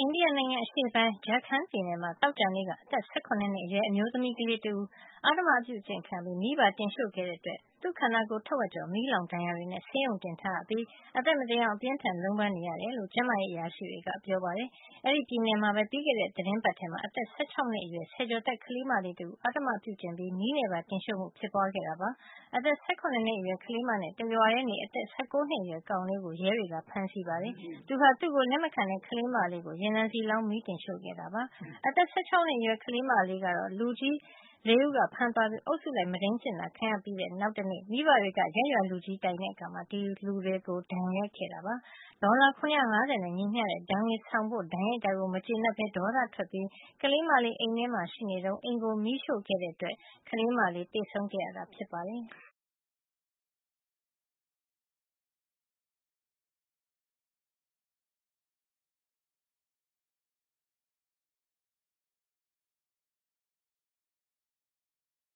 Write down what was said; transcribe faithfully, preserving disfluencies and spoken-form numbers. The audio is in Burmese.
အိန္ဒိယနိုင်ငံအရှေ့ပိုင်း Jharkhand ပြည်နယ်မှာ သောကြာနေ့က အသက် ၁၇ နှစ်အရွယ် အမျိုးသမီးကလေးတဦး အဓမ္မပြုကျင့်ခံရပြီး မိဘတင်ရှို့ခဲ့တဲ့အတွက် သူ့ခန္ဓာကိုယ် ထက်ဝက်ကျော် မီးလောင်ဒဏ်ရာတွေနဲ့ ဆေးရုံတင်ထားရပြီး အသက်မသေအောင် အပြင်းအထန် လုံးပန်းနေရတယ်လို့ ကျန်းမာရေးအရာရှိတွေက ပြောပါတယ်။ အဲဒီပြည်နယ်မှာပဲ ပြီးခဲ့တဲ့ သီတင်းပတ်ထဲမှာ အသက် ၁၆ နှစ်အရွယ် ဆယ်ကျော်သက် ကလေးမလေးတဦး အဓမ္မပြုကျင့်ပြီး မီးနဲ့ပါတင်ရှို့မှု ဖြစ်ပွားခဲ့တာပါ။ အသက် ၁၇ နှစ်အရွယ် ကလေးမနဲ့ တရွာထဲနေ အသက် ၁၉ နှစ်အရွယ် ကောင်လေးကို ရဲတွေက ဖမ်းဆီးခဲ့ပါတယ်။ သူဟာ သူ့ကို လက်မခံတဲ့ ကလေးမလေးကို ရေနံဆီလောင်း မီးတင်ရှို့ခဲ့တာ ဖြစ်ပါတယ်။ အသက် ၁၆ နှစ်အရွယ် ကလေးမလေးကတော့ လူကြီး ၄ ဦးက ဖမ်းသွားပြီး အုပ်စုလိုက် မုဒိန်းကျင့်တာ ခံရပြီးတဲ့နောက်တနေ့ မိဘတွေက ရပ်ရွာလူကြီးတိုင်တဲ့အခါ ဒီလူတွေကို ဒဏ်ရိုက်ခဲ့တာပါ။ ဒေါ်လာ ၇၅၀ နဲ့ ညီမျှတဲ့ ဒဏ်ငွေဆောင်ဖို့ ဒဏ်ရိုက်တာကို မကျေနပ်ပဲ ဒေါသထွက်ပြီး ကလေးမလေး အိမ်ထဲမှာ ရှိနေတုန်း အိမ်ကို မီးရှို့ခဲ့တဲ့အတွက် ကလေးမလေး သေဆုံးခဲ့ရတာ ဖြစ်ပါတယ်။